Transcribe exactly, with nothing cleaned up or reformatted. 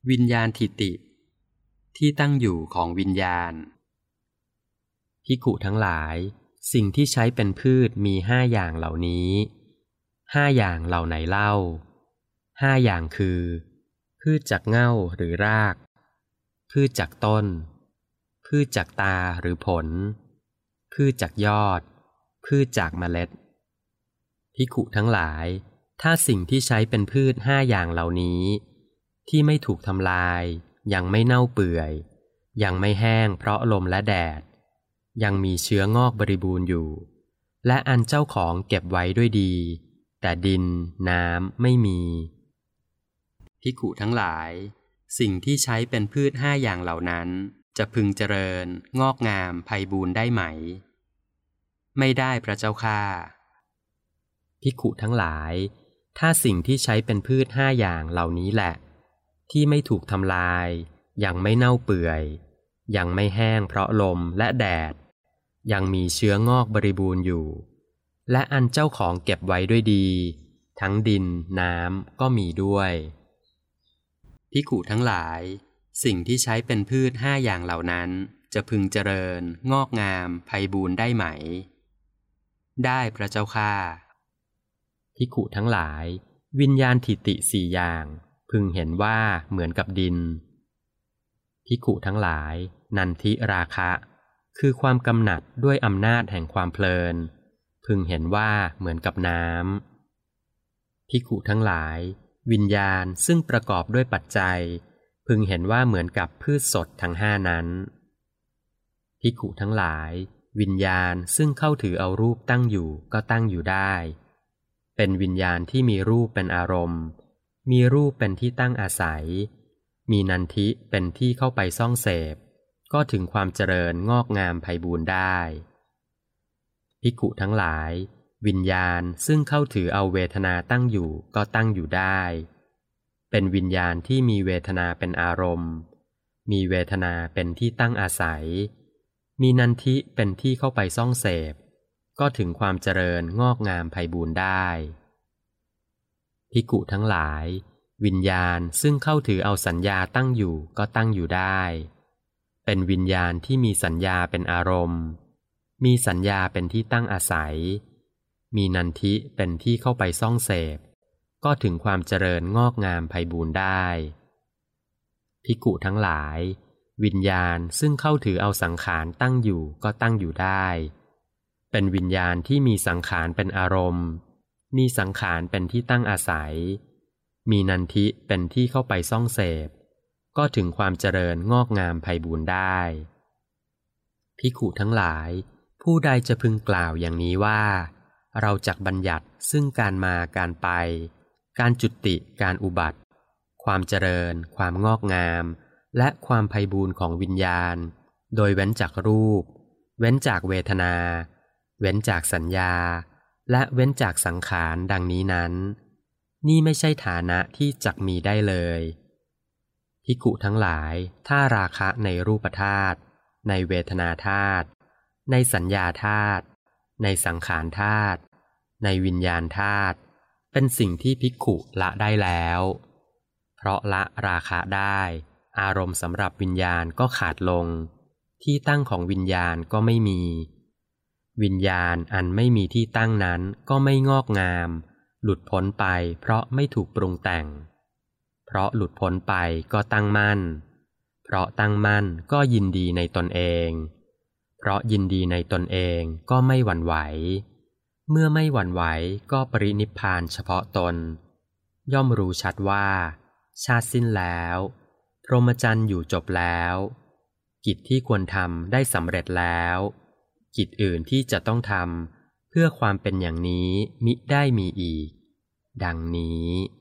วิญญาณทิฏฐิที่ตั้งอยู่ของวิญญาณภิกขุทั้งหลายสิ่งที่ใช้เป็นพืชมีห้าอย่างเหล่านี้ห้าอย่างเหล่าไหนเล่าห้าอย่างคือพืชจากเง่าหรือรากพืชจากต้นพืชจากตาหรือผลพืชจากยอดพืชจากเมล็ดภิกขุทั้งหลายถ้าสิ่งที่ใช้เป็นพืชห้าอย่างเหล่านี้ที่ไม่ถูกทำลายยังไม่เน่าเปื่อยยังไม่แห้งเพราะลมและแดดยังมีเชื้องอกบริบูรณ์อยู่และอันเจ้าของเก็บไว้ด้วยดีแต่ดินน้ำไม่มีภิกขุทั้งหลายสิ่งที่ใช้เป็นพืชห้าอย่างเหล่านั้นจะพึงเจริญงอกงามไพบูรณ์ได้ไหมไม่ได้พระเจ้าข้าภิกขุทั้งหลายถ้าสิ่งที่ใช้เป็นพืชห้าอย่างเหล่านี้แหละที่ไม่ถูกทำลายยังไม่เน่าเปื่อยยังไม่แห้งเพราะลมและแดดยังมีเชื้องอกบริบูรณ์อยู่และอันเจ้าของเก็บไว้ด้วยดีทั้งดินน้ำก็มีด้วยภิกขุทั้งหลายสิ่งที่ใช้เป็นพืชห้าอย่างเหล่านั้นจะพึงเจริญงอกงามไพบูรณ์ได้ไหมได้พระเจ้าข้าภิกขุทั้งหลายวิญญาณทิฏฐิสี่อย่างพึงเห็นว่าเหมือนกับดินภิกขุทั้งหลายนันทิราคะคือความกำหนัดด้วยอำนาจแห่งความเพลินพึงเห็นว่าเหมือนกับน้ำภิกขุทั้งหลายวิญญาณซึ่งประกอบด้วยปัจจัยพึงเห็นว่าเหมือนกับพืชสดทั้งห้านั้นภิกขุทั้งหลายวิญญาณซึ่งเข้าถือเอารูปตั้งอยู่ก็ตั้งอยู่ได้เป็นวิญญาณที่มีรูปเป็นอารมณ์มีรูปเป็นที่ตั้งอาศัยมีนันทิเป็นที่เข้าไปซ่องเสพก็ถึงความเจริญงอกงามไพบูรณ์ได้ภิกขุทั้งหลายวิญญาณซึ่งเข้าถือเอาเวทนาตั้งอยู่ก็ตั้งอยู่ได้เป็นวิญญาณที่มีเวทนาเป็นอารมณ์มีเวทนาเป็นที่ตั้งอาศัยมีนันทิเป็นที่เข้าไปซ่องเสพก็ถึงความเจริญงอกงามไพบูรณ์ได้ภิกขุทั้งหลายวิญญาณซึ่งเข้าถือเอาสัญญาตั้งอยู่ก็ตั้งอยู่ได้เป็นวิญญาณที่มีสัญญาเป็นอารมณ์มีสัญญาเป็นที่ตั้งอาศัยมีนันทิเป็นที่เข้าไปซ่องเสพก็ถึงความเจริญงอกงามไพบูรณ์ได้ภิกขุทั้งหลายวิญญาณซึ่งเข้าถือเอาสังขารตั้งอยู่ก็ตั้งอยู่ได้เป็นวิญญาณที่มีสังขารเป็นอารมณ์มีสังขารเป็นที่ตั้งอาศัยมีนันทิเป็นที่เข้าไปซ่องเสพก็ถึงความเจริญงอกงามไพบูรณ์ได้ภิกขุทั้งหลายผู้ใดจะพึงกล่าวอย่างนี้ว่าเราจักบัญญัติซึ่งการมาการไปการจุติการอุบัติความเจริญความงอกงามและความไพบูรณ์ของวิญญาณโดยเว้นจากรูปเว้นจากเวทนาเว้นจากสัญญาและเว้นจากสังขารดังนี้นั้นนี่ไม่ใช่ฐานะที่จักมีได้เลยภิกขุทั้งหลายถ้าราคะในรูปธาตุในเวทนาธาตุในสัญญาธาตุในสังขารธาตุในวิญญาณธาตุเป็นสิ่งที่ภิกขุละได้แล้วเพราะละราคะได้อารมณ์สำหรับวิญญาณก็ขาดลงที่ตั้งของวิญญาณก็ไม่มีวิญญาณอันไม่มีที่ตั้งนั้นก็ไม่งอกงามหลุดพ้นไปเพราะไม่ถูกปรุงแต่งเพราะหลุดพ้นไปก็ตั้งมั่นเพราะตั้งมั่นก็ยินดีในตนเองเพราะยินดีในตนเองก็ไม่หวั่นไหวเมื่อไม่หวั่นไหวก็ปรินิพพานเฉพาะตนย่อมรู้ชัดว่าชาติสิ้นแล้วพรหมจรรย์อยู่จบแล้วกิจที่ควรทำได้สำเร็จแล้วกิจอื่นที่จะต้องทำเพื่อความเป็นอย่างนี้มิได้มีอีกดังนี้